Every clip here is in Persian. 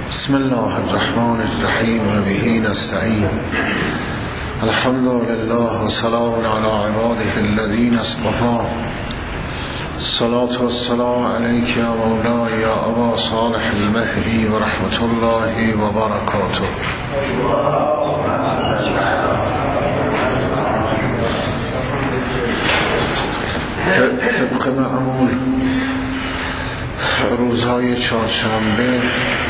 بسم الله الرحمن الرحیم و به نستعین. الحمد لله و سلام علی عباده الذین اصطفى. الصلاة والسلام علیک یا مولای یا ابا صالح المهدی و رحمت الله و برکاته. طبق معمول روزهای چهارشنبه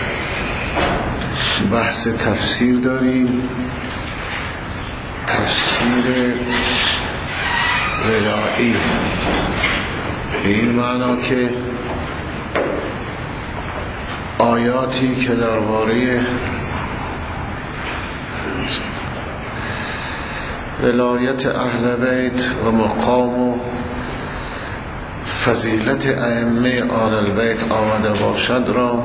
بحث تفسیر داریم. تفسیر ولایی به این معنا که آیاتی که درباره ولایت اهل بیت و مقام و فضیلت ائمه آل بیت آمده باشد را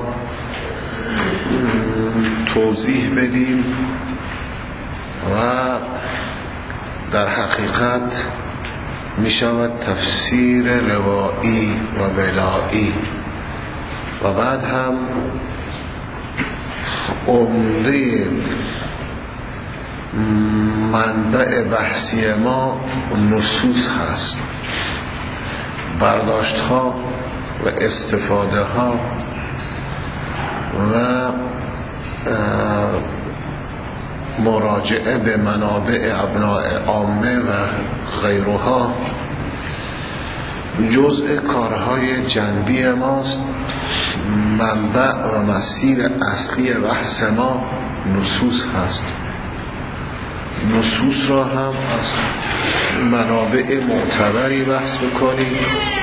توضیح بدیم و در حقیقت می شود تفسیر روایی و ولایی و بعد هم عمده منبع بحثی ما نصوص هست، برداشت ها و استفاده ها و مراجعه به منابع ابناء عامه و غیرها جزء کارهای جنبی ماست. منبع و مسیر اصلی بحث ما نصوص هست. نصوص را هم از منابع معتبری بحث بکنیم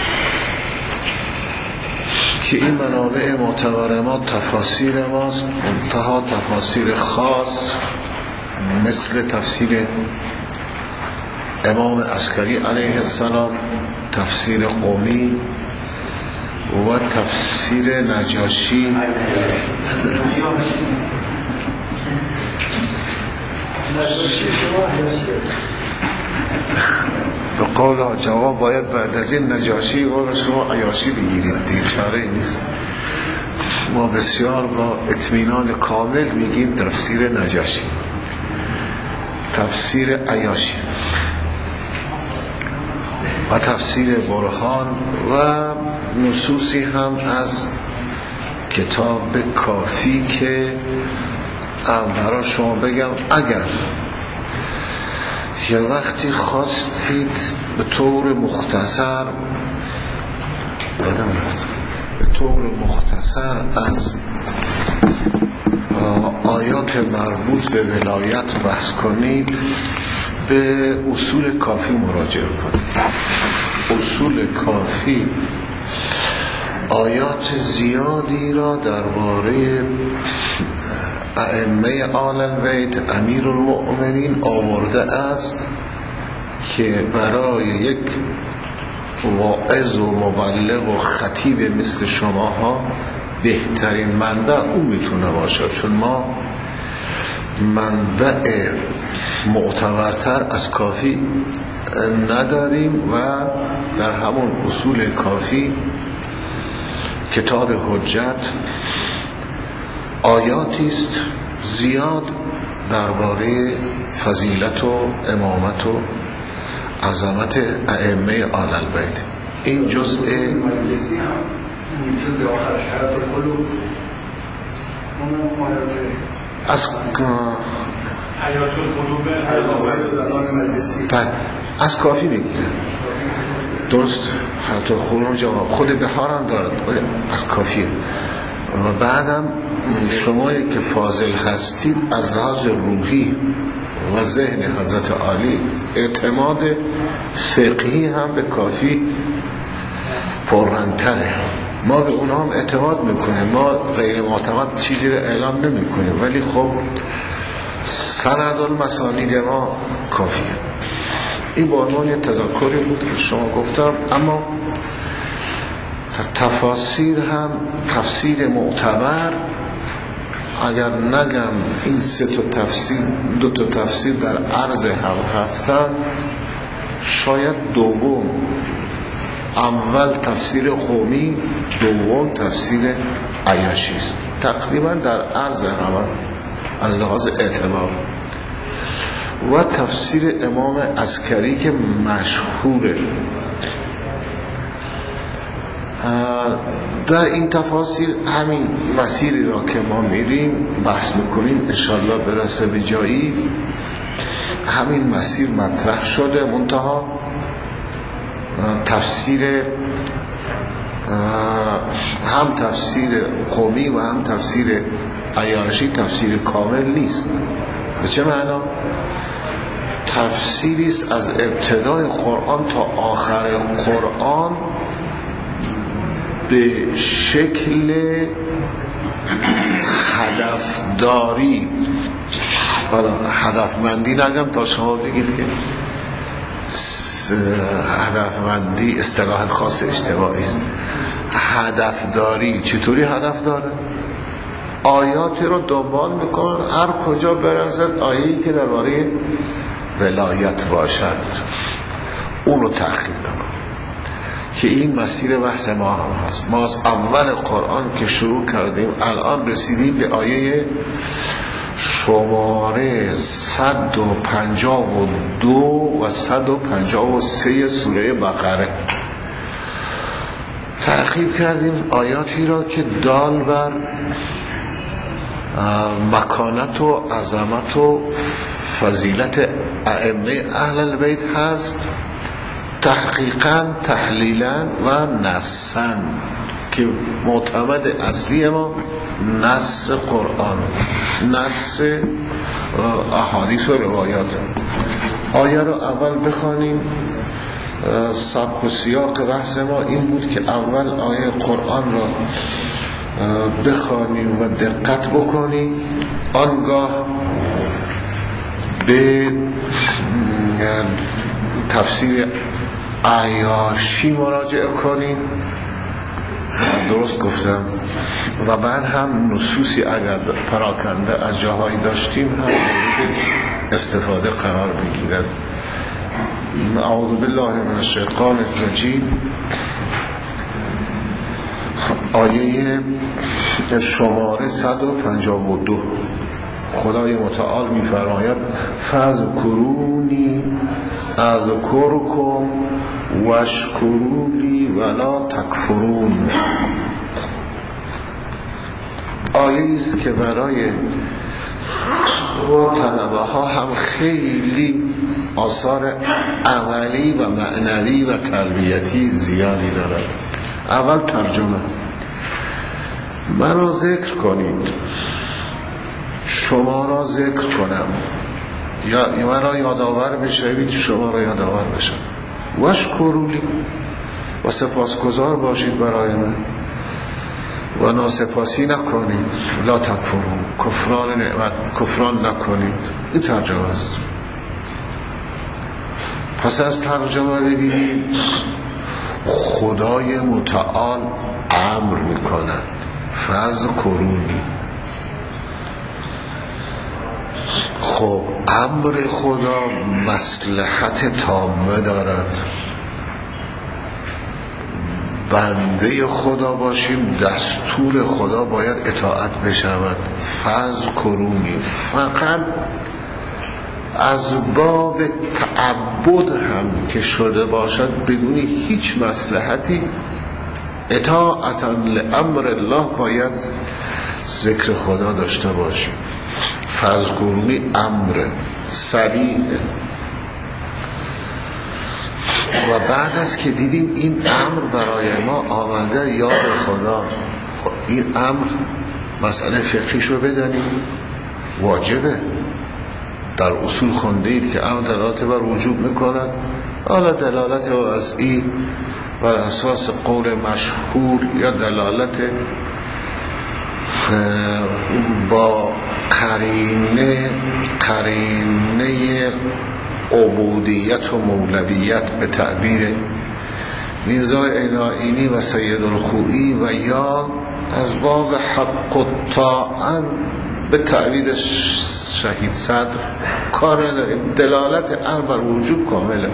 که این منابع معتبر ما تفاسیر ماست، منتها تفاسیر خاص مثل تفسیر امام عسکری علیه السلام، تفسیر قمی و تفسیر نجاشی به قول جواب باید بعد از این نجاشی و شما عیاشی بگیرید، دیگه چاره نیست. ما بسیار با اطمینان کامل میگیم تفسیر نجاشی، تفسیر عیاشی و تفسیر برهان و نصوصی هم از کتاب کافی که برای شما بگم اگر یه وقتی خواستید به طور مختصر از آیات مربوط به ولایت بحث کنید به اصول کافی مراجعه کنید. اصول کافی آیات زیادی را درباره ائمه آل البیت امیرالمؤمنین آورده است که برای یک واعظ و مبلغ و خطیب مثل شماها بهترین منبع اون میتونه باشه، چون ما منبع معتبرتر از کافی نداریم و در همون اصول کافی کتاب حجت آیاتی است زیاد درباره فضیلت و امامت و عظمت ائمه آل البیت. این جزء از کافی میگیره، درست؟ حتی خود بهار هم دارد از کافیه. و بعدم شما که فاضل هستید از لحاظ روحی و ذهن حضرت عالی اعتماد فقهی هم به کافی پررنگ‌تره. ما به اونها هم اعتماد میکنیم، ما غیر معتمد چیزی رو اعلام نمی کنیم، ولی خب سند المسانید ما کافیه. این با عنوان یه تذکری بود که شما گفتم. اما تفاسیر هم تفسیر معتبر، اگر نگم این دو تا تفسیر در عرض هم هستن، شاید دوم اول تفسیر قومی، دوم تفسیر عیاشی است، تقریبا در عرض همه از لحاظ اعتبار. و تفسیر امام عسکری که مشهوره. در این تفاسیر همین مسیری را که ما میریم بحث میکنیم انشالله برسه به جایی، همین مسیر مطرح شده، منتها تفسیر هم تفسیر قومی و هم تفسیر عیاشی تفسیر کامل نیست. به چه معنا؟ تفسیری است از ابتدای قرآن تا آخر قرآن به شکل هدفداری، حالا هدفمندی نگم تا شما بگید که هدفمندی اصطلاح خاص اجتماعی است. هدفداری چطوری هدف داره؟ آیاتی رو دنبال میکنن، هر کجا برسد آیه‌ای که درباره ولایت باشد اونو تحقیق نکن، که این مسیر بحث ما هم هست. ما از اول قرآن که شروع کردیم الان رسیدیم به آیه شماره 152 و 153 سوره بقره. تعقیب کردیم آیاتی را که دال بر مکانت و عظمت و فضیلت ائمه اهل البیت هست، تحقیقاً، تحلیلاً و نصاً، که معتمد اصلی ما نص قرآن، نص احادیث و روایات. آیه رو اول بخوانیم. سبک و سیاق بحث ما این بود که اول آیه قرآن را بخوانیم و دقت بکنیم، آنگاه به تفسیر عیاشی مراجعه کنیم، درست گفتم، و بعد هم نصوصی اگر پراکنده از جاهایی داشتیم هم مورد استفاده قرار بگیرد. اعوذ بالله من الشیطان الرجیم. آیه شماره 152 خدای متعال می‌فرماید فاذکرونی اذکرکم واشکروا لی ولا تکفرون. آیه است که برای طلبه ها هم خیلی آثار عملی و معنوی و تربیتی زیادی دارد. اول ترجمه: مرا ذکر کنید، شما را ذکر کنم، یا مرا یادآور بشوید، شما را یادآور بشم. واشکروا لی، و سپاسگزار باشید برای من، و ناسپاسی نکنید، لا تکفرون، کفران نعمت، کفران نکنید. این ترجمه است. پس از ترجمه ببینید خدای متعال امر میکند فاذکرونی. خب امر خدا مصلحت تامه دارد، بنده خدا باشیم، دستور خدا باید اطاعت بشود. فاذکرونی فقط از باب تعبد هم که شده باشد بدون هیچ مصلحتی، اطاعتا لامر الله باید ذکر خدا داشته باشیم. فاذکرونی امر صریح. و بعد از که دیدیم این امر برای ما آمده یاد خدا، این امر مسئله فقهیش رو بدانیم، واجبه. در اصول خونده اید که امر دلالت بر وجوب میکند، حالا دلالت وضعی بر اساس قول مشهور یا دلالت با قرینه عبودیت و مولویت به تعبیر میرزا عینی و سید الخوئی، و یا از باب حق الطاعن به تعبیر شهید صدر کار نداریم. دلالت امر بر وجوب کامله.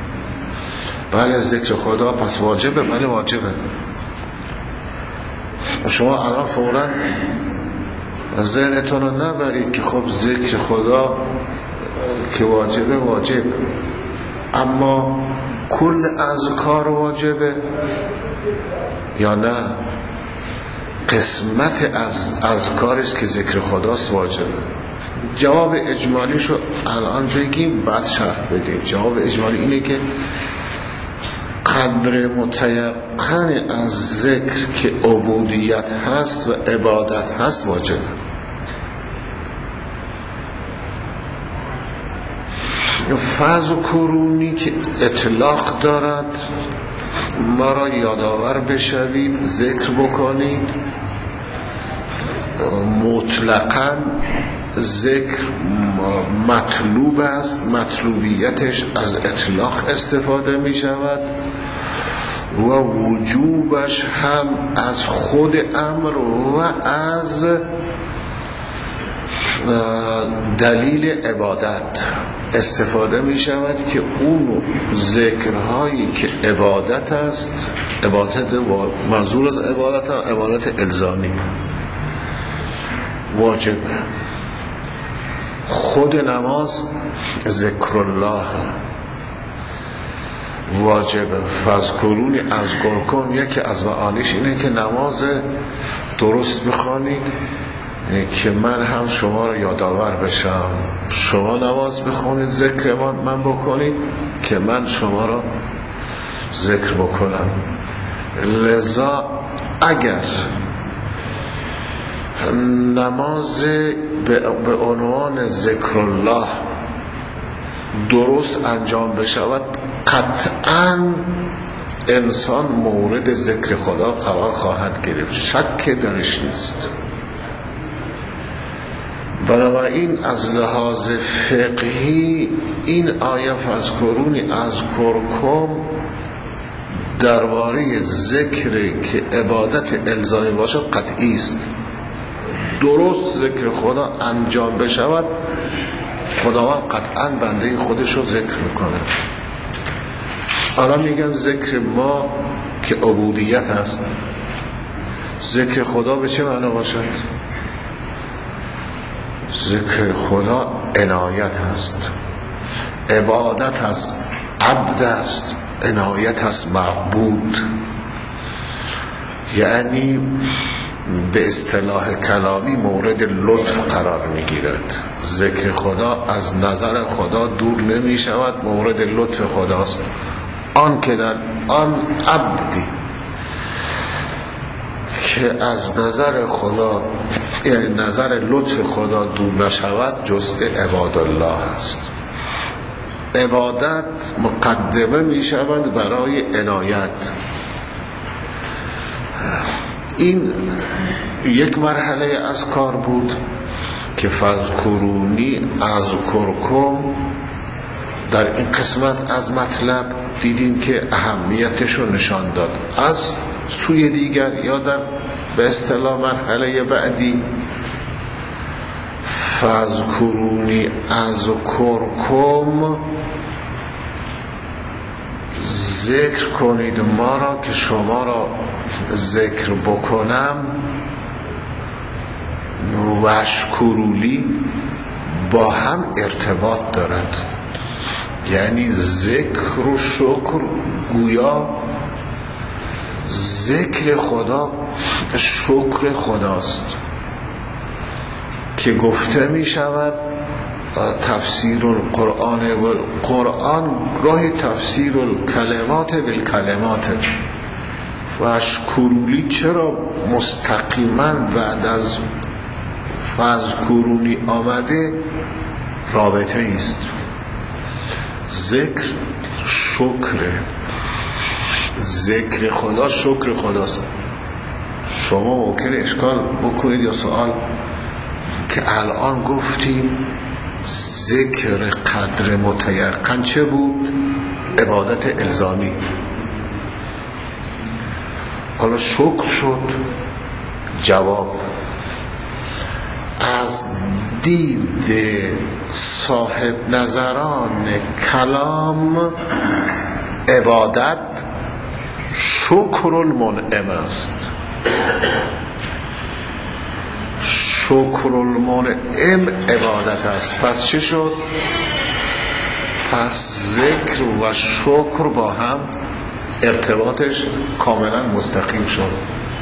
بله ذکر خدا پس واجبه، بله واجبه. شما الان فوراً ذهنتون رو نبرید که خب ذکر خدا که واجبه واجب، اما کل اذکار واجبه یا نه قسمت از اذکارست که ذکر خداست واجبه. جواب اجمالیشو الان بگیم بعد شرح بدیم. جواب اجمالی اینه که قدر متیقن از ذکر که عبودیت هست و عبادت هست واجبه. فذکرونی که اطلاق دارد، ما را یادآور بشوید، ذکر بکنید. مطلقاً ذکر مطلوب است، مطلوبیتش از اطلاق استفاده می شود و وجوبش هم از خود امر و از دلیل عبادت استفاده می شود که اون ذکرهایی که عبادت است، عبادت منظور از عبادت هم عبادت الزامی واجبه. خود نماز ذکر الله واجبه. فذکرونی اذکرکم یکی از معانیش اینه که نماز درست بخوانید که من هم شما رو یادآور بشم. شما نماز بخونید، ذکر من بکنید که من شما رو ذکر بکنم. لذا اگر نماز به عنوان ذکر الله درست انجام بشود، قطعاً انسان مورد ذکر خدا قرار خواهد گرفت، شک درش نیست. بنابراین از لحاظ فقهی این آیه فذکرونی اذکرکم درباره ذکر که عبادت الزامی باشد قطعی است. درست ذکر خدا انجام بشود، خداوند قطعاً بنده خودش رو ذکر میکنه. حالا میگم ذکر ما که عبودیت هست، ذکر خدا به چه معنا باشد؟ ذکر خدا عنایت هست، عبادت هست، عبد هست، عنایت هست، معبود. یعنی به اصطلاح کلامی مورد لطف قرار میگیرد. ذکر خدا از نظر خدا دور نمی شود، مورد لطف خداست. آن که در آن عبدی که از نظر خدا، یعنی نظر لطف خدا دور نشود، جزء عباد الله است. عبادت مقدمه می شود برای عنایت. این یک مرحله از کار بود که فذکرونی اذکرکم در این قسمت از مطلب دیدیم که اهمیتش رو نشان داد. از سوی دیگر یا در به اصطلاح مرحله بعدی فذکرونی اذکرکم، ذکر کنید ما را که شما را ذکر بکنم. وشکرولی با هم ارتباط دارد، یعنی ذکر و شکر گویا ذکر خدا شکر خداست که گفته می شود تفسیر القرآن و قرآن گاهی تفسیر الکلمات بالکلمات. وشکرولی چرا مستقیما بعد از فذکرونی آمده؟ رابطه است. ذکر شکر، ذکر خدا شکر خداست. شما ممکنه اشکال بکنید یا سوال که الان گفتیم ذکر قدر متیقن چه بود؟ عبادت الزامی. حالا شکر شد. جواب از دید صاحب نظران کلام عبادت شکر المنعم است. شکر المنعم عبادت است. پس چه شد؟ پس ذکر و شکر با هم ارتباطش کاملا مستقیم شد.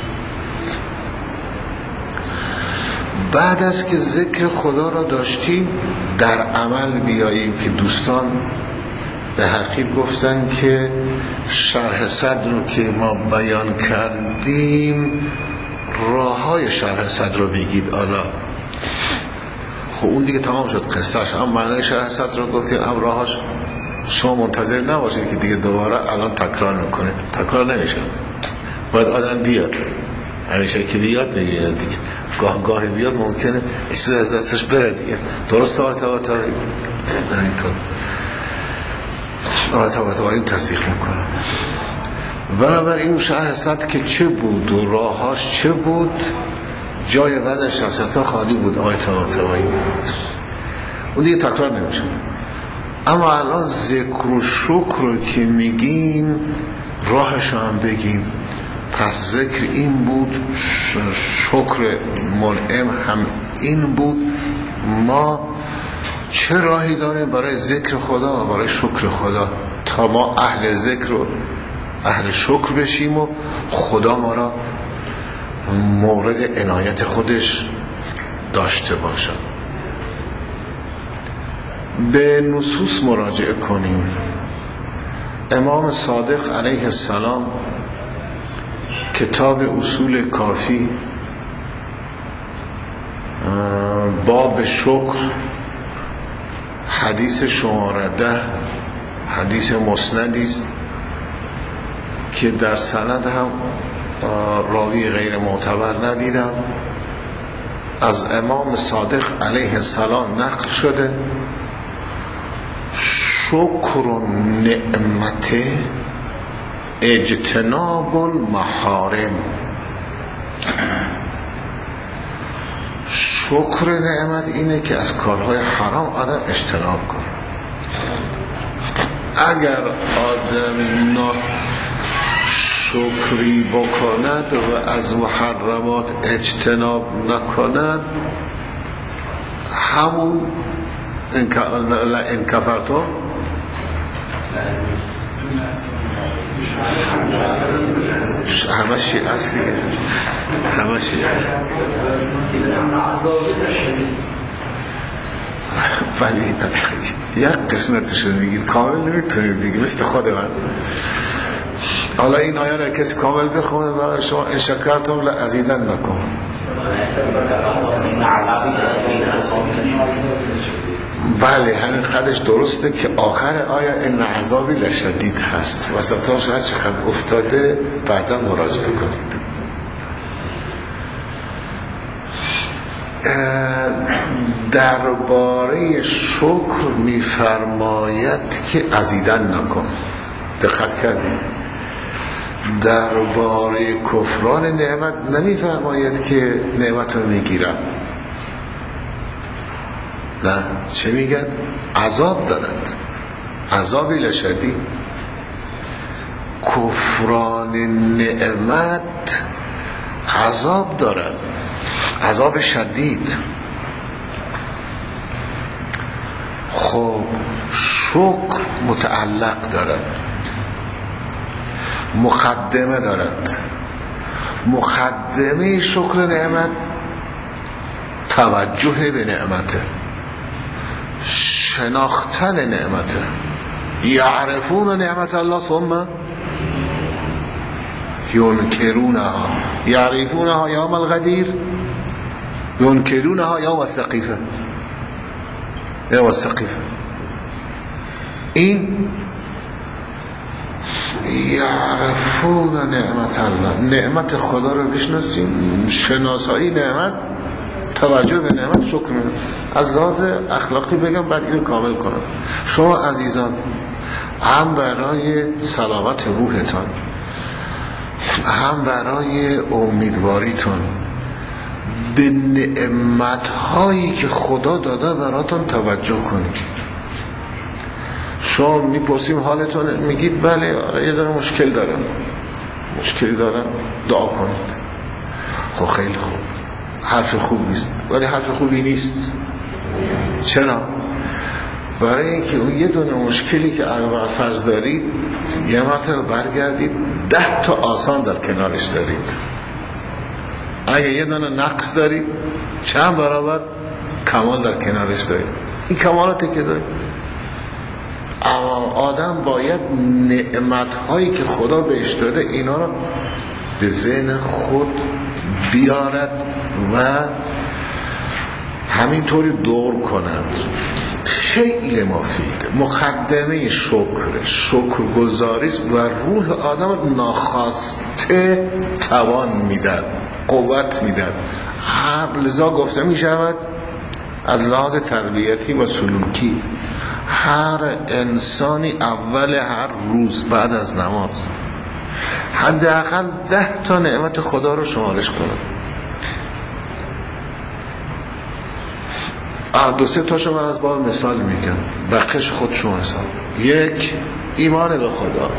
بعد از که ذکر خدا را داشتیم در عمل بیاییم که دوستان به حقیقت گفتن که شرح صدر رو که ما بیان کردیم، راه های شرح صدر رو بگید. حالا خب اون دیگه تمام شد قصهش، هم معنی شرح صدر رو گفتیم هم راهاش. شما منتظر نباشید که دیگه دوباره الان تکرار میکنه، تکرار نمیشه، باید آدم بیاد. همیشه که بیاد نمیاد دیگه، گاه بیاد ممکنه چیز از دستش بره دیگه. درست آتا اینطور آتا این تصدیق میکنه. بنابراین اون شرح صدر که چه بود و راهاش چه بود، جای بعدش شخصیت خالی بود. آتا اون دیگه تکرار نمیشد. اما الان ذکر و شکر رو که میگیم راهش هم بگیم. پس ذکر این بود، شکر منعم هم این بود. ما چه راهی داریم برای ذکر خدا و برای شکر خدا تا ما اهل ذکر و اهل شکر بشیم و خدا ما را مورد عنایت خودش داشته باشد. به نصوص مراجعه کنیم. امام صادق علیه السلام کتاب اصول کافی باب شکر حدیث شماره 10 حدیث مسندی است که در سند هم راوی غیر معتبر ندیدم، از امام صادق علیه السلام نقل شده: شکر نعمت اجتناب المحارم. شکر نعمت اینه که از کارهای حرام آدم اجتناب کنه. اگر آدم شکری بکند و از محرمات اجتناب نکند، همون این کفرتو همه شیعه است دیگه، همه شیعه. ولی یک قسمتشون میگید کامل نمیتونید بگید، مثل خود من. حالا این آیه را کسی کامل بخونه برای شما: ان شکرتم لازیدنکم. بله همین خودش درسته که آخر آیه ان عذابی لشدید هست، وسطاش هر چقدر افتاده بعدا مراجعه کنید. درباره شکر میفرماید که ازیدن نکن. دقت کردید؟ درباره کفران نعمت نمیفرماید که نعمت رو میگیرم، نه، چه میگن؟ عذاب دارد، عذابی لشدید. کفران نعمت عذاب دارد، عذاب شدید. خب شکر متعلق دارد، مقدمه دارد. مقدمه شکر نعمت توجه به نعمته، شناختن نعمته. یعرفون نعمت الله ثم ینکرونها، یعرفونها یوم الغدیر، ینکرونها یوم السقیفه. یوم السقیفه این یعرفون نعمت الله، نعمت خدا رو بشناسیم، شناسایی نعمت، توجه به نعمت، شکر نعمت. از لحاظ اخلاقی بگم بعد اینو کامل کنم. شما عزیزان هم برای سلامت روحتان، هم برای امیدواریتون به نعمت‌هایی که خدا داده براتون توجه کنید. شما میپرسیم حالتون، میگید بله یه داره مشکلی دارم، دعا کنید. خب خیلی خوب، حرف خوب نیست، ولی حرف خوبی نیست. چرا؟ برای اینکه اون یه دونه مشکلی که فرض دارید یه مرتبه برگردید 10 تا آسان در کنارش دارید. اگه یه دونه نقص دارید چند برابر کمال در کنارش دارید. این کمالاتی که دارید. اما آدم باید نعمت‌هایی که خدا بهش داده اینا رو به ذهن خود بیارد و همینطوری دور کند. خیلی مفید. مقدمه شکرگزاری و روح آدم ناخواسته توان میدن، قوت میدن. لذا گفته میشود از لحاظ تربیتی و سلوکی هر انسانی اول هر روز بعد از نماز حداقل 10 تا نعمت خدا رو شمارش کنه. 2-3 تاشو من از باب مثال میگم، بقیش خودشون حساب. 1 ایمان به خدا،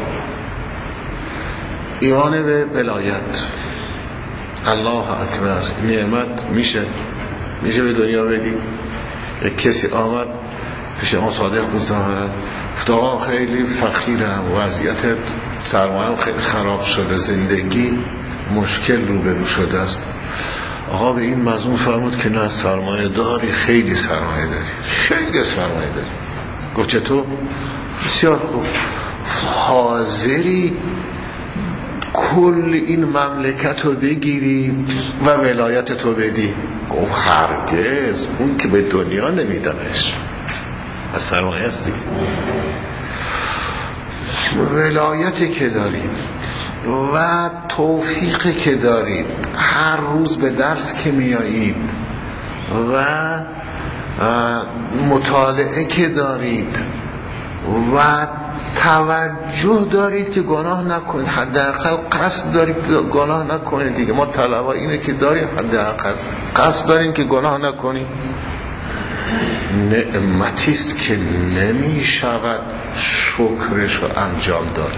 ایمان به ولایت. الله اکبر. نعمت میشه به دنیا بدی. یک کسی آمد پیش ما صادق بود ظاهرا، آقا خیلی فقیرم، وضعیت سرمایه‌ام خیلی خراب شده، زندگی مشکل روبرو شده است. آقا به این مضمون فرمود که نه سرمایه داری، خیلی سرمایه داری. گفت چطور؟ بسیار خوب. حاضری کل این مملکت رو بگیری و ولایت تو بدی؟ گفت هرگز، اون که به دنیا نمیدمش، از سرمایه است دیگه. ولایتی که دارید و توفیقی که دارید، هر روز به درس که میایید و مطالعه که دارید و توجه دارید که گناه نکنید، حداقل قصد دارید گناه نکنید دیگه. ما طلبا اینه که داریم، حداقل قصد داریم که گناه نکنید. نعمتیست که نمی شود شکرش رو انجام داد.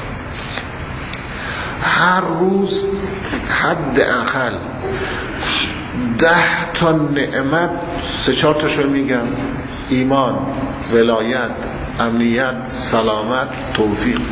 هر روز حداقل 10 تا نعمت، 3-4 تاشو میگم: ایمان، ولایت، امنیت، سلامت، توفیق.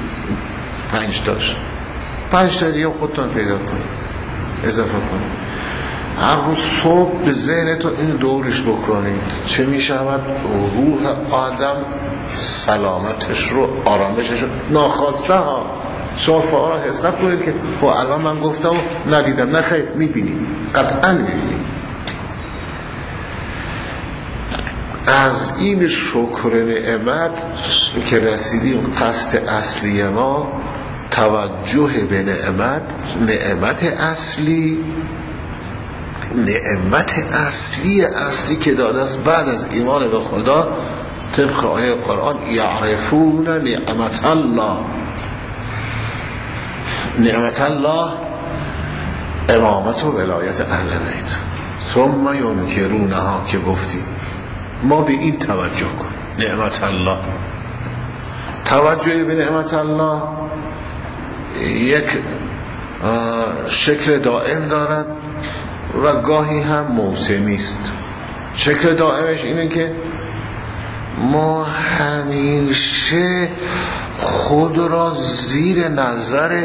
5 تا دیگه خودتون پیدا کنید، اضافه کنید. هر روز صبح به ذهنتون این دورش بکنید. چه می شود؟ روح آدم سلامتش رو، آرامشش رو ناخواسته ها. شما فعلا حس نکنید که خب الان من گفتم و ندیدم. نه خیر، می بینید، قطعا می بینید. از این شکر نعمت که رسیدیم، قصد اصلی ما توجه به نعمت اصلی که داده است بعد از ایمان به خدا. طبق آیه قرآن: یعرفون نعمت الله امامت و ولایت اهل بیت ثم ینکرونها، که گفتیم ما به این توجه کن. نعمت الله، توجه به نعمت الله یک شکل دائم دارد و گاهی هم موسمی است. شکل دائمش اینه که ما همیشه خود را زیر نظر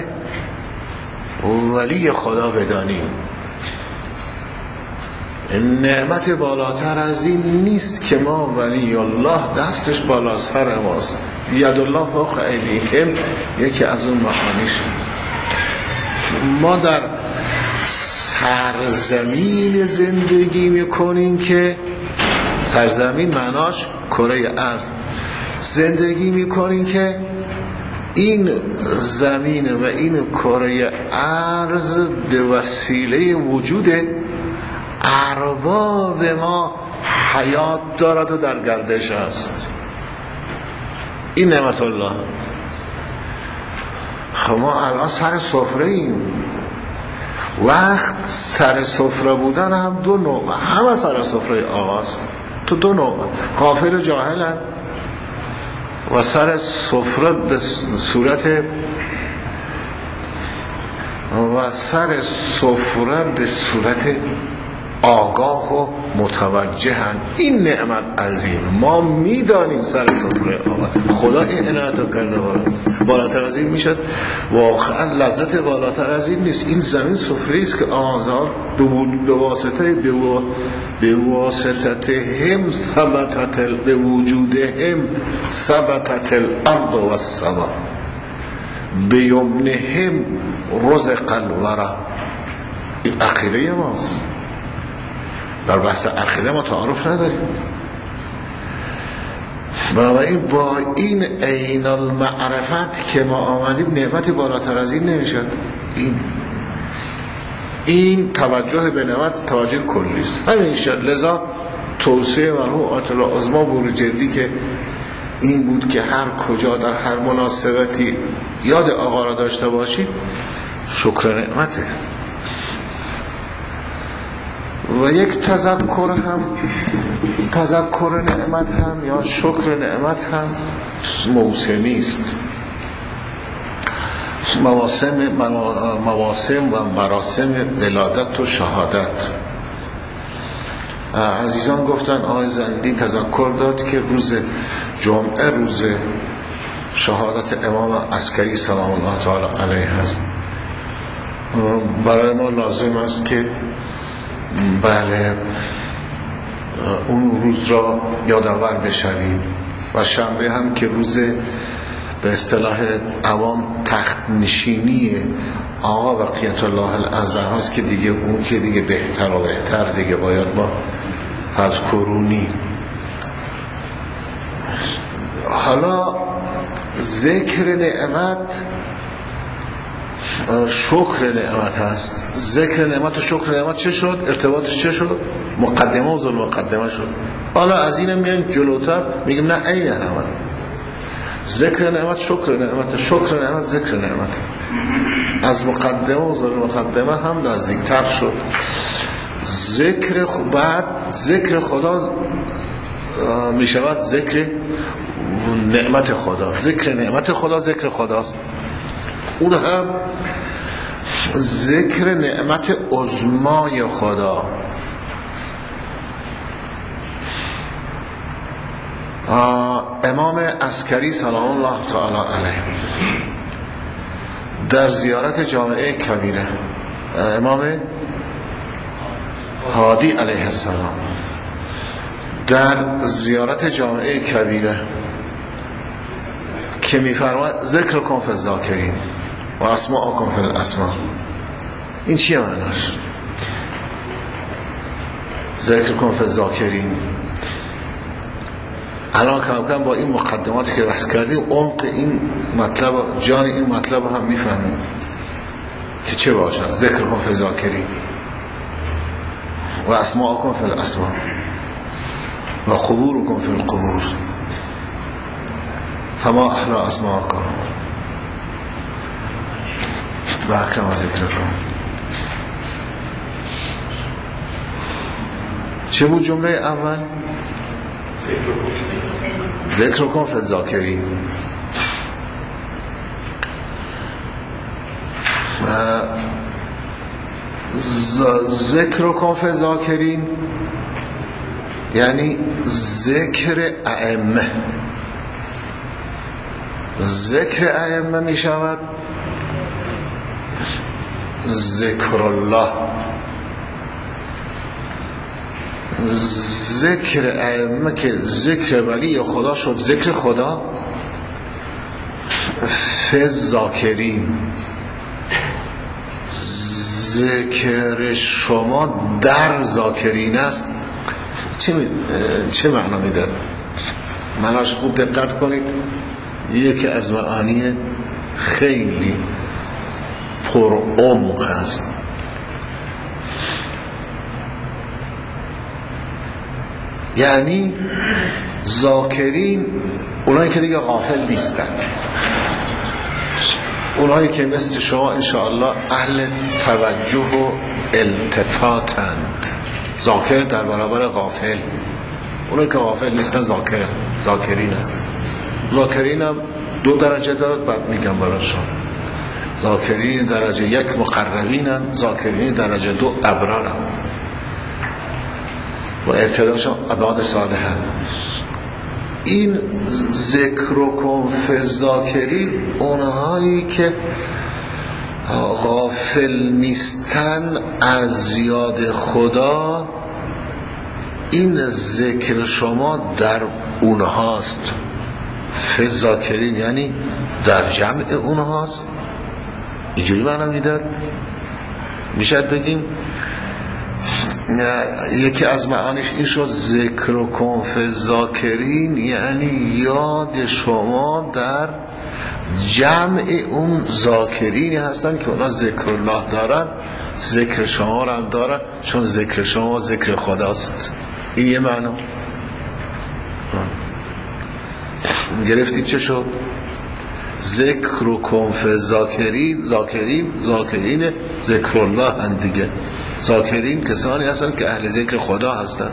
ولی خدا بدانیم. نعمت بالاتر از این نیست که ما ولی الله دستش بالا سر ماست. ید الله فوق ایدیهم یکی از اون معانیش. ما در سرزمین زندگی میکنیم که سرزمین معناش کره ارض. زندگی میکنیم که این زمین و این کره ارض به وسیله وجود ارباب ما حیات دارد و در گردش است. این نعمت الله. خب ما الان سر سفره ایم. وقت سر سفره بودن هم 2 نوع، همه سر سفره آقاست. تو 2 نوع: غافل و جاهلن و سر سفره به صورت آگاه و متوجهن. این نعمت عظیم، ما میدانیم سر سفره آمد. خدا این عنایت رو کرده. بالاتر از این میشد واقعا لذت بالاتر از این نیست. این زمین سفره است که آزاد به واسطه هم ثبتت به وجودهم ثبتت الارض و السما به یمنهم رزق الورى. این عقیده ماست. در بحث عقیده ما تعارف نداریم. بنابراین با این عین المعرفت که ما آمدیم نعمت بالاتر از این نمیشد. این توجه به نعمت توجه کلی است. همین شد. لذا توصیه مرحوم آیت الله عظما بروجردی که این بود که هر کجا در هر مناسبتی یاد آقا را داشته باشید، شکر نعمته. و یک تذکر نعمت هم یا شکر نعمت هم موسمی است. مواسم و مراسم ولادت و شهادت. عزیزان گفتن آقای زندی تذکر داد که روز جمعه روز شهادت امام عسکری سلام الله تعالی علیه هست. برای ما لازم است که بله اون روز را یادآور بشویم. و شنبه هم که روز به اصطلاح عوام تخت نشینی آقا بقیت الله الاعظم هست که دیگه اون که دیگه بهتر و بهتر دیگه باید ما فذکرونی. حالا ذکر نعمت شکر نعمت هست. ذکر نعمت و شکر نعمت چه شد؟ ارتباطش چه شد؟ مقدمه و ذل مقدمه شد. حالا از اینم میگیم جلوتر میگیم نه عین همه. ذکر نعمت شکر نعمت، شکر نعمت ذکر نعمت. از مقدمه و ذل مقدمه هم نزدیکتر شد. بعد ذکر خدا میشود ذکر نعمت خدا. ذکر نعمت خدا ذکر خداست. اون هم ذکر نعمت عظمای خدا. امام عسکری سلام الله تعالی علیه در زیارت جامعه کبیره، امام هادی علیه السلام در زیارت جامعه کبیره که میفرماید ذکر کن فی الذاکرین و اسماء کن فی الاسماء. این چیه معناش؟ ذکر کن فی الذاکرین. الان کم با این مقدماتی که بحث کردیم عمق این مطلب، جان این مطلب هم میفهمیم که چه باشد. ذکر کن فی الذاکرین و اسماء کن فی الاسماء و قبور کن فی القبور فما احلا اسماءکم و اکرم ذکرکم. چه بود جمله اول؟ ذکر کن فی الذاکرین. ذکر کن فی الذاکرین یعنی ذکر ائمه. ذکر ائمه می شود ذکر الله. ذکر ائمه که ذکر ولی خدا شد ذکر خدا. فی الذاکرین ذکر شما در ذاکرین است. چه معنا میده؟ معناش خوب دقت کنید. یکی از معانی خیلی پر عمق است. یعنی ذاکرین اونایی که دیگه غافل نیستن، اونایی که مثل شما انشاءالله اهل توجه و التفاتند. ذاکر در برابر غافل. اونایی که غافل نیستن ذاکرین هم 2 درجه دارد. بعد میگم براشون. ذاکرین درجه 1 مقربینن، ذاکرین درجه 2 ابرارن. و ابتداشون عباد صالحن. این ذکر و کن فی الذاکرین، اونهایی که غافل نیستن از یاد خدا، این ذکر شما در اونهاست. فی الذاکرین یعنی در جمع اونهاست. اینجوری معنی میداد. میشد بگیم یکی از معانیش این شد ذکر و کن فی الذاکرین، یعنی یاد شما در جمع اون ذاکرینی هستن که اونا ذکر الله دارن، ذکر شما رو هم دارن، چون ذکر شما ذکر خداست. این یه معنا. گرفتی چه شد؟ ذکر و کن فی الذاکرین، ذاکرین ذکر الله هستن دیگه. ذاکرین کسانی هستن که اهل ذکر خدا هستن.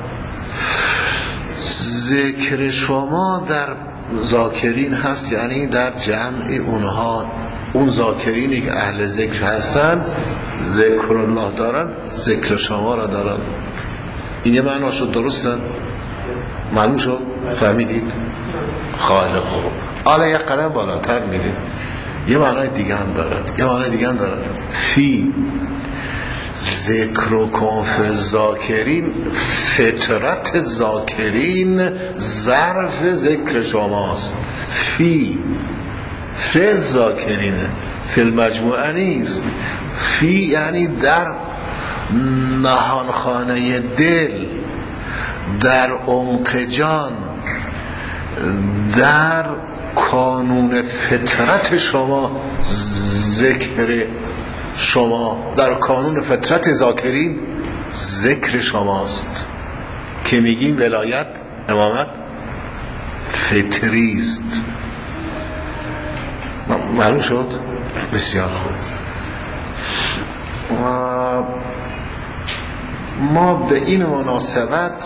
ذکر شما در ذاکرین هست، یعنی در جمع اونها، اون ذاکرینی که اهل ذکر هستن، ذکر الله دارن، ذکر شما را دارن. این یه معنا شد. درسته؟ معلوم شد؟ فهمیدید؟ خیلی خوب. حالا یه قدم بالاتر میریم، یه معنای دیگه هم دارد. فی ذکر و کن فی الذاکرین، فطرت ذاکرین ظرف ذکر شماست. فی الذاکرین، فی المجموعه نیست. فی یعنی در نهانخانه دل، در عمق جان، در کانون فطرت شما ذکر شما، در کانون فطرت ذاکرین ذکر شماست که میگیم ولایت امامت فطریست. معلوم شد؟ بسیار خوب. ما به این مناسبت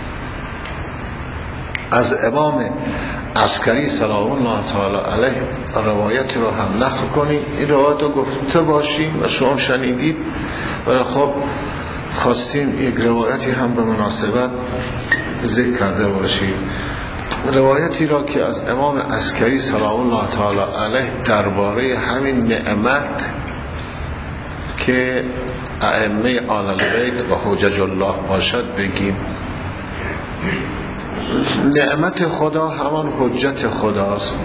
از امام عسکری سلام الله تعالی علیه روایت رو هم نقل کنیم. این روایت رو گفته باشیم و شما شنیدید، ولی خب خواستیم یک روایتی هم به مناسبت ذکر کرده باشیم. روایتی را که از امام عسکری سلام الله تعالی علیه درباره همین نعمت که ائمه آل البیت و حجج الله باشد بگیم. نعمت خدا همان حجت خداست.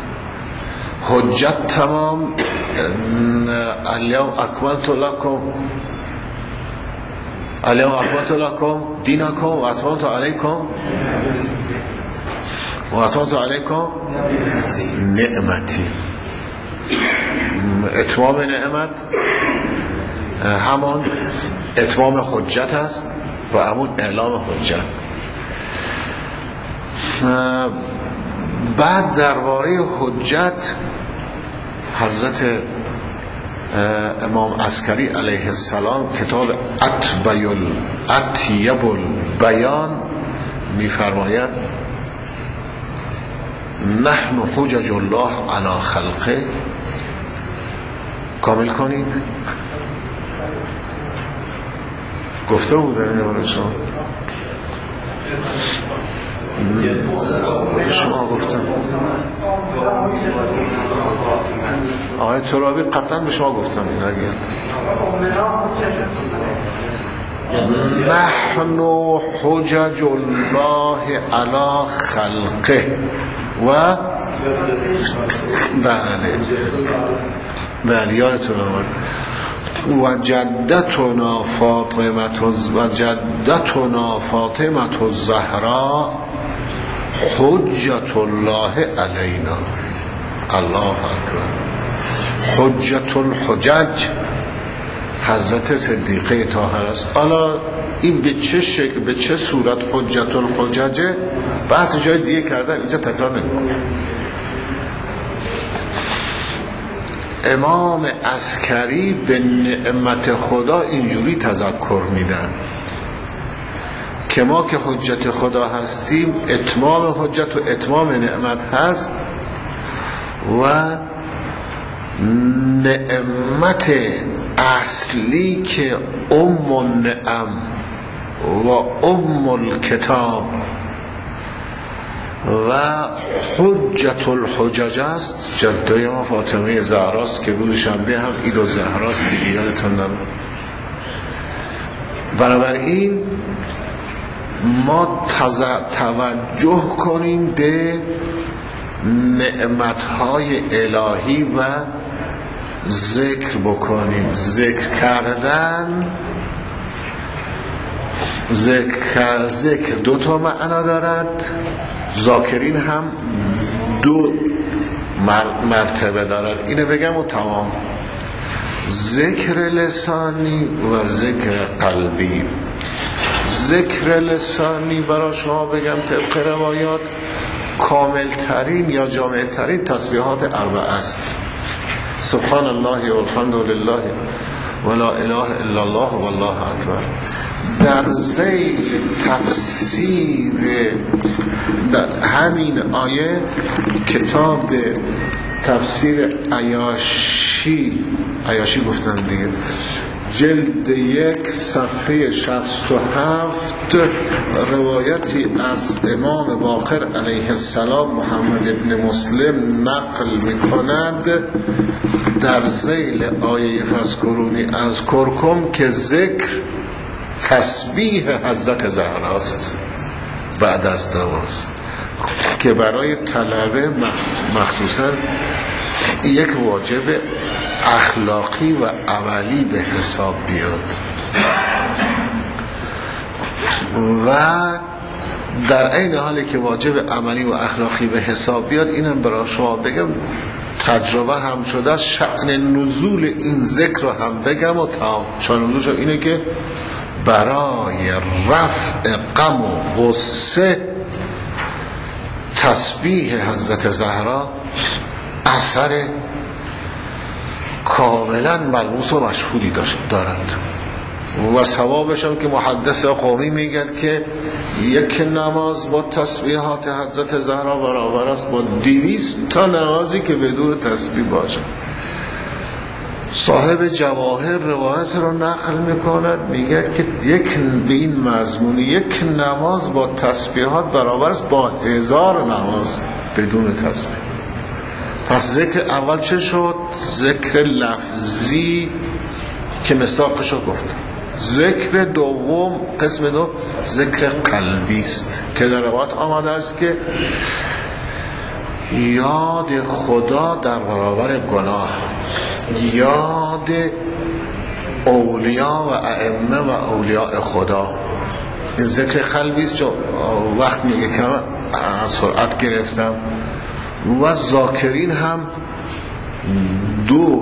حجت تمام. اليوم اکملت لكم دینکم و اتممت علیکم نعمتی. اتمام نعمت همان اتمام حجت است و همون اعلام حجت. بعد درباره حجت حضرت امام عسکری علیه السلام کتاب اطیب البیان میفرماید نحن حجج الله علی خلقه. کامل کنید. گفته بوده این شما گفتم آقای ترابی قطعا به شما گفتم این نگید. نحن حجج الله علی خلقه و بله یادتون آمد و جدتنا فاطمه الزهرا حجت الله علینا. الله اکبر. حجت الحجج حضرت صدیقه طاهر است. حالا این به چه شکل، به چه صورت حجت الحججه بحث جای دیگه کردم، اینجا تکرار نمی‌کنم. امام عسکری به نعمت خدا اینجوری تذکر میدن که ما که حجت خدا هستیم، اتمام حجت و اتمام نعمت هست و نعمت اصلی که ام النعم و ام الکتاب و حجت الحجج است، جده ما فاطمه زهراست که روز شنبه هم عید الزهراست دیگه، یادتون نمیاد. بنابراین ما توجه کنیم به نعمتهای الهی و ذکر بکنیم. ذکر دو تا معنا دارد، ذاکرین هم دو مرتبه دارد. اینو بگم و تمام. ذکر لسانی و ذکر قلبی. ذکر لسانی برای شما بگم طبق روایات کاملترین یا جامعترین تسبیحات اربعه است. سبحان الله و الحمد لله و لا اله الا الله و الله اکبر. در ذیل تفسیر در همین آیه کتاب تفسیر عیاشی گفتن دیگه، جلد 1 صفحه 67 روایتی از امام باقر علیه السلام محمد ابن مسلم نقل می‌کند در ذیل آیه فذکرونی اذکرکم که ذکر تسبیح حضرت زهراست بعد از نماز، که برای طلبه مخصوصا یک واجب اخلاقی و عملی به حساب بیاد. و در این حالی که واجب عملی و اخلاقی به حساب بیاد، اینم برای شما بگم تجربه هم شده است. شأن نزول این ذکر رو هم بگم و تمام. شأن نزولش اینه که برای رفع غم و غصه تسبیح حضرت زهرا اثر کاملا ملموس و مشهودی دارند و ثوابش هم که محدث قومی میگن که یک نماز با تسبیحات حضرت زهرا برابر است با 200 تا نمازی که بدون تسبیح باشه. صاحب جواهر روایت رو نقل میکند، میگه که به این مضمون یک نماز با تسبیحات برابر است با 1000 نماز بدون تسبیح. پس ذکر اول چه شد؟ ذکر لفظی که مصداقش رو گفت. ذکر دوم، قسم دو، ذکر قلبی است که در روایت آمده است که یاد خدا در برابر گناه، یاد اولیاء و ائمه و اولیاء خدا. این ذکر قلبی است. چون وقت میگه که سرعت گرفتم. و ذاکرین هم دو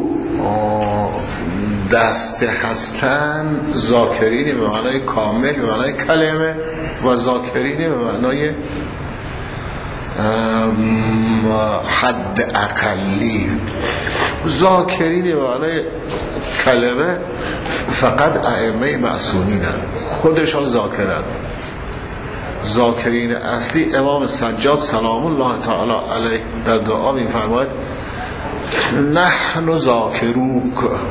دسته هستن، ذاکرین به معنای کامل به معنای کلمه و ذاکرین به معنای حد اقلی. ذاکرین به معنای کلمه فقط ائمه معصومین هم خودشان ذاکرن. ذاکرین اصلی امام سجاد سلام الله تعالی علیه در دعا می‌فرماید نحن ذاکروک.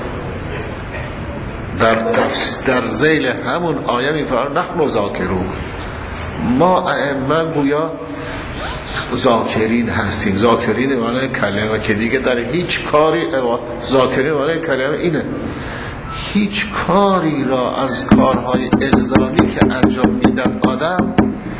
در ذیل همون آیه می‌فرماید نحن ذاکروک، ما ائمه گویا ذاکرین هستیم. ذاکرین معنی کلمه که دیگه در هیچ کاری ذاکرین معنی کلمه اینه، هیچ کاری را از کارهای الزامی که انجام میدن آدم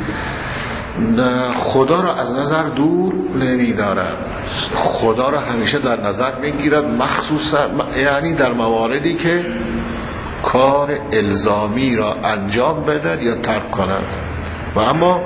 خدا را از نظر دور نمیدارد، خدا را همیشه در نظر میگیرد، مخصوصا یعنی در مواردی که کار الزامی را انجام بدهد یا ترک کند. و اما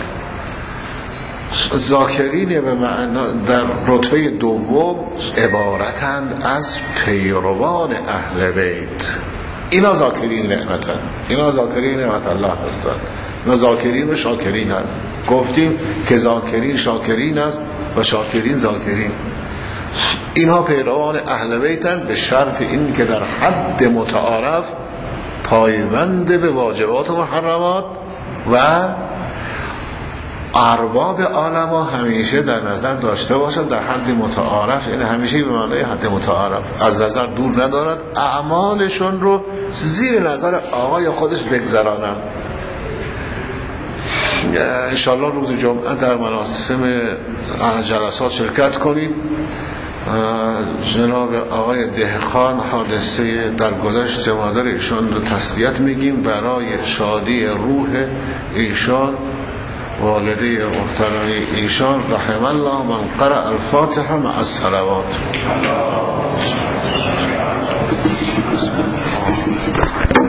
ذاکرین به معنا در رتبه دوم عبارتند از پیروان اهل بیت. اینا ذاکرین نعمتند، اینا ذاکرین نعمت الله هستند، اینا ذاکرین و شاکرین هستند. گفتیم که ذاکرین شاکرین است و شاکرین ذاکرین. اینها پیروان اهل بیتند به شرط این که در حد متعارف پایبند به واجبات و محرمات و ارباب عالم ها همیشه در نظر داشته باشد در حد متعارف، یعنی همیشه به معنای حد متعارف از نظر دور ندارد، اعمالشون رو زیر نظر آقای خودش بگذرانند. انشالله روز جمعه در مراسم جلسات شرکت کنیم. جناب آقای دهخان حادثه در گذشت مادر ایشان رو تسلیت میگیم برای شادی روح ایشان، والده محترم ایشان، رحم الله من قرأ الفاتحه مع الصلوات.